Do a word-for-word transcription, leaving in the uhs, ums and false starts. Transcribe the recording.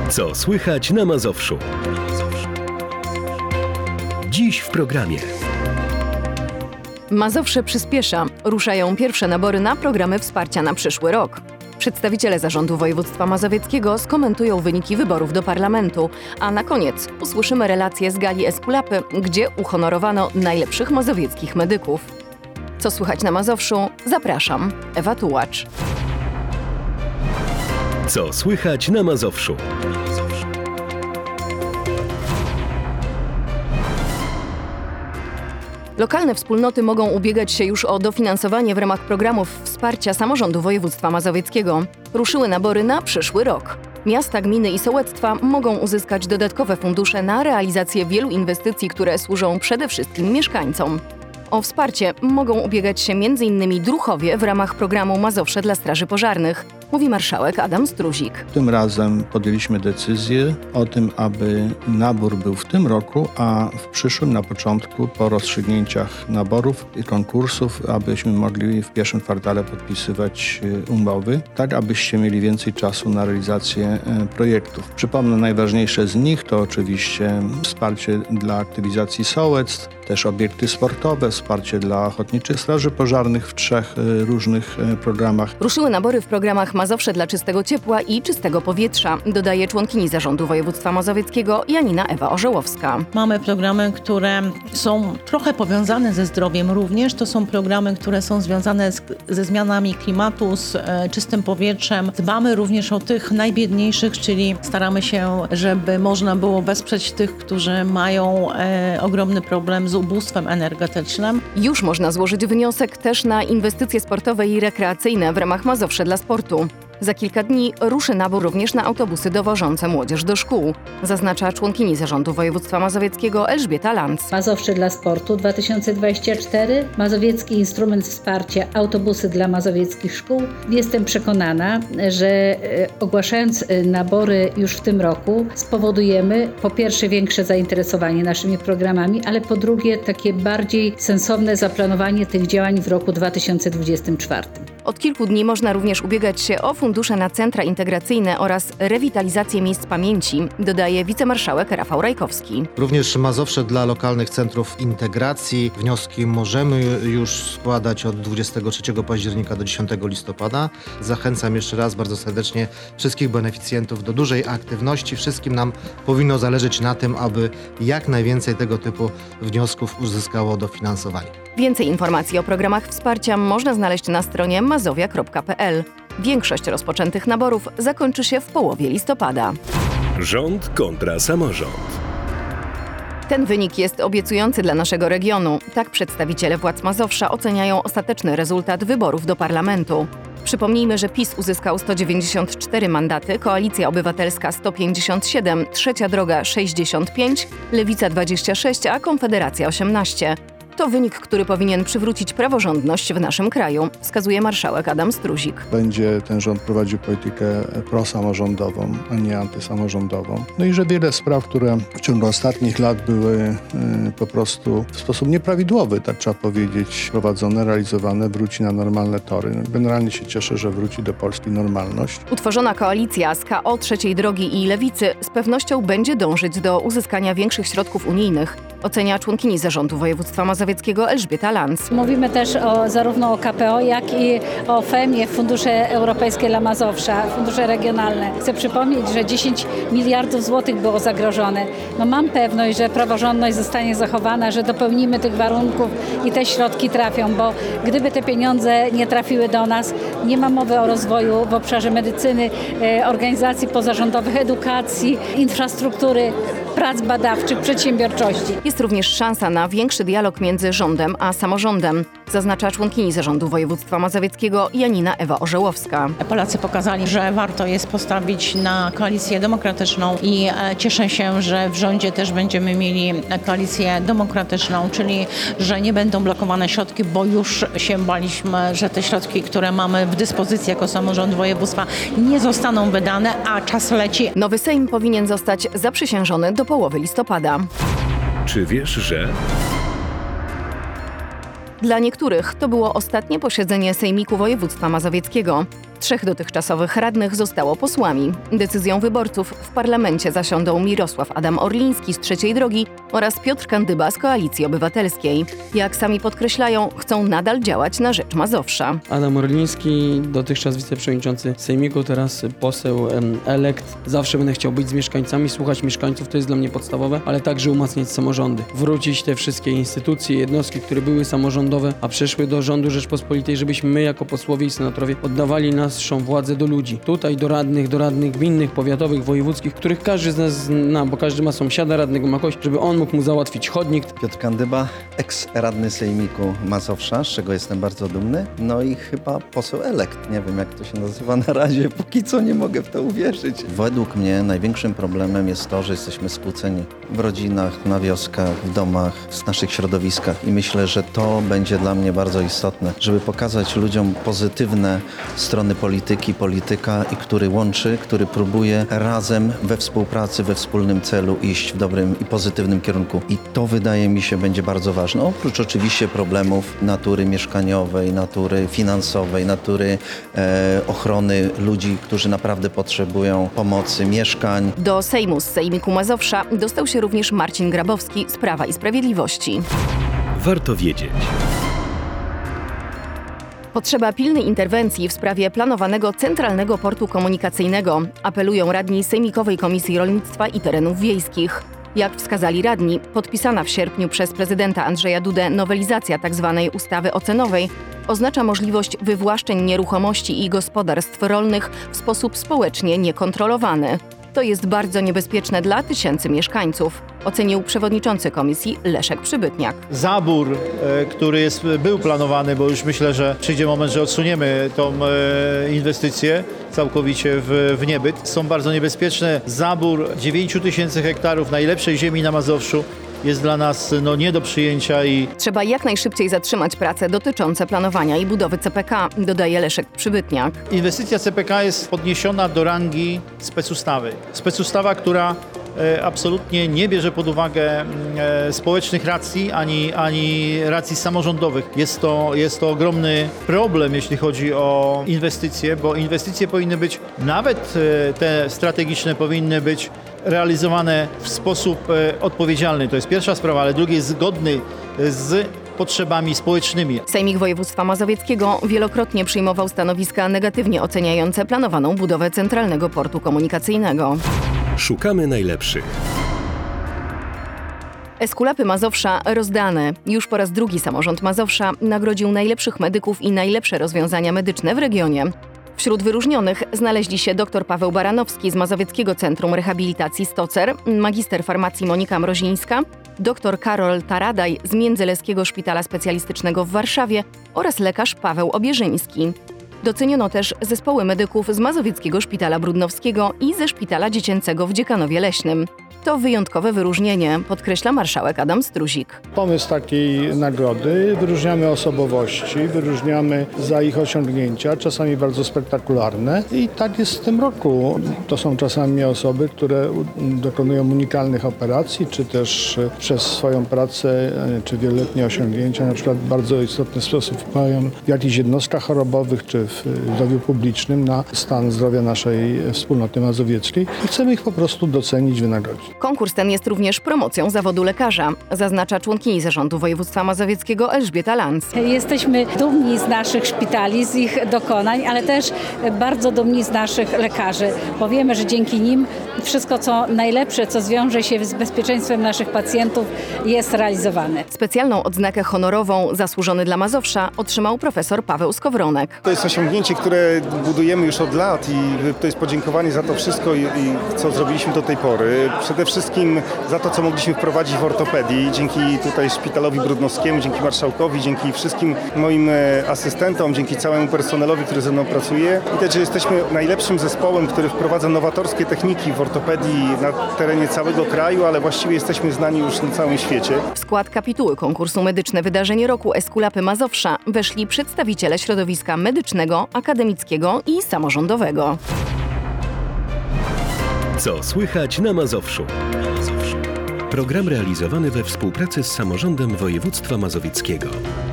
Co słychać na Mazowszu? Dziś w programie. Mazowsze przyspiesza. Ruszają pierwsze nabory na programy wsparcia na przyszły rok. Przedstawiciele Zarządu Województwa Mazowieckiego skomentują wyniki wyborów do parlamentu, a na koniec usłyszymy relacje z gali Eskulapy, gdzie uhonorowano najlepszych mazowieckich medyków. Co słychać na Mazowszu? Zapraszam, Ewa Tułacz. Co słychać na Mazowszu? Lokalne wspólnoty mogą ubiegać się już o dofinansowanie w ramach programów wsparcia samorządu województwa mazowieckiego. Ruszyły nabory na przyszły rok. Miasta, gminy i sołectwa mogą uzyskać dodatkowe fundusze na realizację wielu inwestycji, które służą przede wszystkim mieszkańcom. O wsparcie mogą ubiegać się między innymi druhowie w ramach programu Mazowsze dla Straży Pożarnych, mówi marszałek Adam Struzik. Tym razem podjęliśmy decyzję o tym, aby nabór był w tym roku, a w przyszłym na początku po rozstrzygnięciach naborów i konkursów, abyśmy mogli w pierwszym kwartale podpisywać umowy, tak abyście mieli więcej czasu na realizację projektów. Przypomnę, najważniejsze z nich to oczywiście wsparcie dla aktywizacji sołectw, też obiekty sportowe, wsparcie dla Ochotniczych Straży Pożarnych w trzech różnych programach. Ruszyły nabory w programach Mazowsze dla czystego ciepła i czystego powietrza, dodaje członkini Zarządu Województwa Mazowieckiego Janina Ewa Orzełowska. Mamy programy, które są trochę powiązane ze zdrowiem również. To są programy, które są związane z, ze zmianami klimatu, z e, czystym powietrzem. Dbamy również o tych najbiedniejszych, czyli staramy się, żeby można było wesprzeć tych, którzy mają e, ogromny problem z ubóstwem energetycznym. Już można złożyć wniosek też na inwestycje sportowe i rekreacyjne w ramach Mazowsze dla sportu. Za kilka dni ruszy nabór również na autobusy dowożące młodzież do szkół, zaznacza członkini Zarządu Województwa Mazowieckiego Elżbieta Lanz. Mazowsze dla sportu dwa tysiące dwudziesty czwarty, mazowiecki instrument wsparcia, autobusy dla mazowieckich szkół. Jestem przekonana, że ogłaszając nabory już w tym roku spowodujemy po pierwsze większe zainteresowanie naszymi programami, ale po drugie takie bardziej sensowne zaplanowanie tych działań w roku dwa tysiące dwudziestym czwartym. Od kilku dni można również ubiegać się o fundusze na centra integracyjne oraz rewitalizację miejsc pamięci, dodaje wicemarszałek Rafał Rajkowski. Również Mazowsze dla lokalnych centrów integracji. Wnioski możemy już składać od dwudziestego trzeciego października do dziesiątego listopada. Zachęcam jeszcze raz bardzo serdecznie wszystkich beneficjentów do dużej aktywności. Wszystkim nam powinno zależeć na tym, aby jak najwięcej tego typu wniosków uzyskało dofinansowanie. Więcej informacji o programach wsparcia można znaleźć na stronie mazowia kropka p l. Większość rozpoczętych naborów zakończy się w połowie listopada. Rząd kontra samorząd. Ten wynik jest obiecujący dla naszego regionu. Tak przedstawiciele władz Mazowsza oceniają ostateczny rezultat wyborów do parlamentu. Przypomnijmy, że PiS uzyskał sto dziewięćdziesiąt cztery mandaty, Koalicja Obywatelska sto pięćdziesiąt siedem, Trzecia Droga sześćdziesiąt pięć, Lewica dwadzieścia sześć, a Konfederacja osiemnaście. To wynik, który powinien przywrócić praworządność w naszym kraju, wskazuje marszałek Adam Struzik. Będzie ten rząd prowadził politykę prosamorządową, a nie antysamorządową. No i że wiele spraw, które w ciągu ostatnich lat były y, po prostu w sposób nieprawidłowy, tak trzeba powiedzieć, prowadzone, realizowane, wróci na normalne tory. Generalnie się cieszę, że wróci do Polski normalność. Utworzona koalicja z K O, Trzeciej Drogi i Lewicy z pewnością będzie dążyć do uzyskania większych środków unijnych, ocenia członkini Zarządu Województwa Mazowieckiego Elżbieta Lanz. Mówimy też o, zarówno o K P O, jak i o F E M ie, Fundusze Europejskie dla Mazowsza, fundusze regionalne. Chcę przypomnieć, że dziesięć miliardów złotych było zagrożone. No mam pewność, że praworządność zostanie zachowana, że dopełnimy tych warunków i te środki trafią, bo gdyby te pieniądze nie trafiły do nas, nie ma mowy o rozwoju w obszarze medycyny, organizacji pozarządowych, edukacji, infrastruktury, prac badawczych, przedsiębiorczości. Jest również szansa na większy dialog między rządem a samorządem, zaznacza członkini Zarządu Województwa Mazowieckiego Janina Ewa Orzełowska. Polacy pokazali, że warto jest postawić na koalicję demokratyczną i cieszę się, że w rządzie też będziemy mieli koalicję demokratyczną, czyli że nie będą blokowane środki, bo już się baliśmy, że te środki, które mamy w dyspozycji jako samorząd województwa, nie zostaną wydane, a czas leci. Nowy Sejm powinien zostać zaprzysiężony do połowy listopada. Czy wiesz, że... Dla niektórych to było ostatnie posiedzenie Sejmiku Województwa Mazowieckiego. Trzech dotychczasowych radnych zostało posłami. Decyzją wyborców w parlamencie zasiądą Mirosław Adam Orliński z Trzeciej Drogi oraz Piotr Kandyba z Koalicji Obywatelskiej. Jak sami podkreślają, chcą nadal działać na rzecz Mazowsza. Adam Orliński, dotychczas wiceprzewodniczący Sejmiku, teraz poseł em, elekt. Zawsze będę chciał być z mieszkańcami, słuchać mieszkańców, to jest dla mnie podstawowe, ale także umacniać samorządy. Wrócić te wszystkie instytucje, jednostki, które były samorządowe, a przeszły do rządu Rzeczpospolitej, żebyśmy my jako posłowie i senatorowie oddawali naszą władzę do ludzi. Tutaj do radnych, do radnych gminnych, powiatowych, wojewódzkich, których każdy z nas zna, bo każdy ma sąsiada radnego, ma kogoś, żeby on mógł mu załatwić chodnik. Piotr Kandyba, eks-radny Sejmiku Mazowsza, z czego jestem bardzo dumny. No i chyba poseł elekt. Nie wiem, jak to się nazywa na razie. Póki co nie mogę w to uwierzyć. Według mnie największym problemem jest to, że jesteśmy skłóceni w rodzinach, na wioskach, w domach, w naszych środowiskach. I myślę, że to będzie dla mnie bardzo istotne, żeby pokazać ludziom pozytywne strony polityki, polityka, i który łączy, który próbuje razem we współpracy, we wspólnym celu iść w dobrym i pozytywnym kierunku. I to, wydaje mi się, będzie bardzo ważne. Oprócz oczywiście problemów natury mieszkaniowej, natury finansowej, natury e, ochrony ludzi, którzy naprawdę potrzebują pomocy, mieszkań. Do Sejmu z Sejmiku Mazowsza dostał się również Marcin Grabowski z Prawa i Sprawiedliwości. Warto wiedzieć. Potrzeba pilnej interwencji w sprawie planowanego Centralnego Portu Komunikacyjnego, apelują radni Sejmikowej Komisji Rolnictwa i Terenów Wiejskich. Jak wskazali radni, podpisana w sierpniu przez prezydenta Andrzeja Dudę nowelizacja tzw. ustawy ocenowej oznacza możliwość wywłaszczeń nieruchomości i gospodarstw rolnych w sposób społecznie niekontrolowany. To jest bardzo niebezpieczne dla tysięcy mieszkańców, ocenił przewodniczący komisji Leszek Przybytniak. Zabór, e, który jest, był planowany, bo już myślę, że przyjdzie moment, że odsuniemy tą e, inwestycję całkowicie w, w niebyt. Są bardzo niebezpieczne. Zabór dziewięć tysięcy hektarów najlepszej ziemi na Mazowszu jest dla nas no, nie do przyjęcia i Trzeba jak najszybciej zatrzymać prace dotyczące planowania i budowy C P K, dodaje Leszek Przybytniak. inwestycja C P K jest podniesiona do rangi specustawy. Specustawa, która e, absolutnie nie bierze pod uwagę e, społecznych racji ani, ani racji samorządowych. Jest to, jest to ogromny problem, jeśli chodzi o inwestycje, bo inwestycje powinny być, nawet e, te strategiczne powinny być realizowane w sposób e, odpowiedzialny. To jest pierwsza sprawa, ale drugie jest zgodny z potrzebami społecznymi. Sejmik Województwa Mazowieckiego wielokrotnie przyjmował stanowiska negatywnie oceniające planowaną budowę Centralnego Portu Komunikacyjnego. Szukamy najlepszych. Eskulapy Mazowsza rozdane. Już po raz drugi samorząd Mazowsza nagrodził najlepszych medyków i najlepsze rozwiązania medyczne w regionie. Wśród wyróżnionych znaleźli się dr Paweł Baranowski z Mazowieckiego Centrum Rehabilitacji Stocer, magister farmacji Monika Mrozińska, dr Karol Taradaj z Międzyleskiego Szpitala Specjalistycznego w Warszawie oraz lekarz Paweł Obierzyński. Doceniono też zespoły medyków z Mazowieckiego Szpitala Brudnowskiego i ze Szpitala Dziecięcego w Dziekanowie Leśnym. To wyjątkowe wyróżnienie, podkreśla marszałek Adam Struzik. Pomysł takiej nagrody, wyróżniamy osobowości, wyróżniamy za ich osiągnięcia, czasami bardzo spektakularne. I tak jest w tym roku. To są czasami osoby, które dokonują unikalnych operacji, czy też przez swoją pracę, czy wieloletnie osiągnięcia, na przykład w bardzo istotny sposób wpływają w jakichś jednostkach chorobowych, czy w zdrowiu publicznym na stan zdrowia naszej wspólnoty mazowieckiej. I chcemy ich po prostu docenić, wynagrodzić. Konkurs ten jest również promocją zawodu lekarza, zaznacza członkini Zarządu Województwa Mazowieckiego Elżbieta Lanz. Jesteśmy dumni z naszych szpitali, z ich dokonań, ale też bardzo dumni z naszych lekarzy, bo wiemy, że dzięki nim wszystko, co najlepsze, co zwiąże się z bezpieczeństwem naszych pacjentów, jest realizowane. Specjalną odznakę honorową Zasłużony dla Mazowsza otrzymał profesor Paweł Skowronek. To jest osiągnięcie, które budujemy już od lat i to jest podziękowanie za to wszystko, i, i co zrobiliśmy do tej pory. Przede wszystkim za to, co mogliśmy wprowadzić w ortopedii, dzięki tutaj Szpitalowi Brudnowskiemu, dzięki marszałkowi, dzięki wszystkim moim asystentom, dzięki całemu personelowi, który ze mną pracuje. Widać, że jesteśmy najlepszym zespołem, który wprowadza nowatorskie techniki w ortopedii na terenie całego kraju, ale właściwie jesteśmy znani już na całym świecie. W skład kapituły konkursu Medyczne Wydarzenie Roku Eskulapy Mazowsza weszli przedstawiciele środowiska medycznego, akademickiego i samorządowego. Co słychać na Mazowszu? Program realizowany we współpracy z Samorządem Województwa Mazowieckiego.